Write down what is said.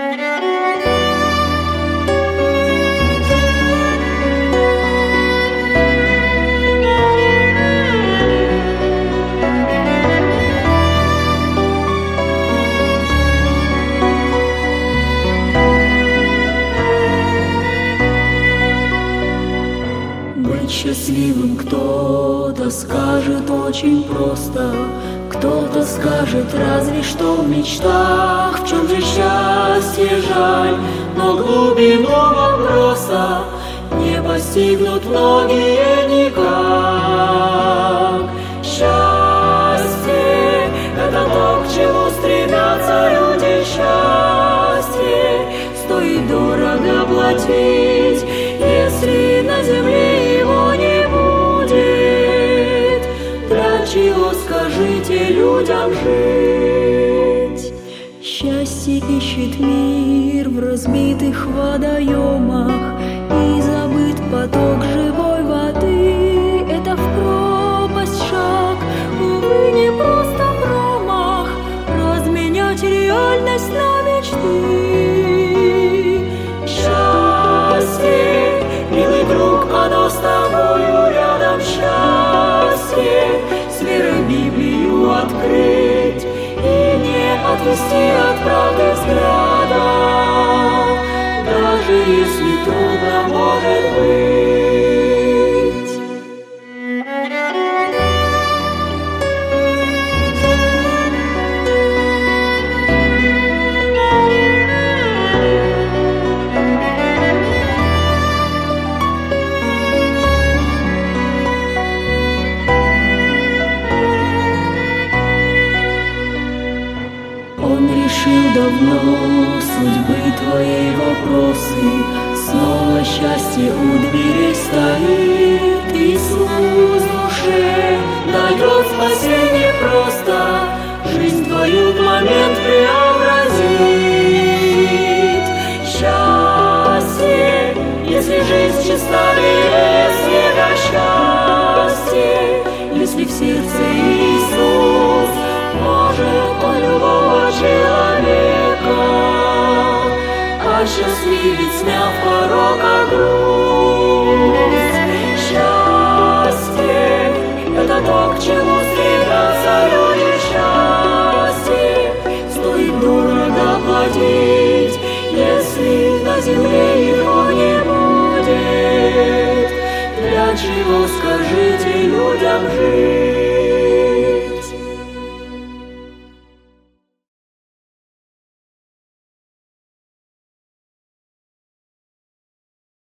Быть счастливым кто-то скажет очень просто, кто-то скажет разве что в мечтах. В чем же счастье, жаль, но глубину вопроса не постигнут многие никак. Счастье — это то, к чему стремятся люди. Счастье стоит дорого платить, если на земле его не будет. Для чего, скажите, людям жить? Счастье ищет мир в разбитых водоемах, и забыт поток живой воды. Это в пропасть шаг, увы, не просто промах, разменять реальность на мечты. Счастье, милый друг, оно с тобою рядом. Счастье, с верой Библию открыть и не отвести от правды взгляда, даже если трудно может быть. Он решил давно судьбы твоей вопросы. Снова счастье у дверей стоит. Иисус душе дает спасение просто, жизнь твою в момент преобразит. Счастье, если жизнь чиста, без снега. Счастье, если в сердце Иисус, может он любого человека осчастливить, сняв порока груз. Счастье — это то, к чему стремятся люди. Счастье стоит дорого платить, если на земле его не будет. Для чего, скажите, людям жить?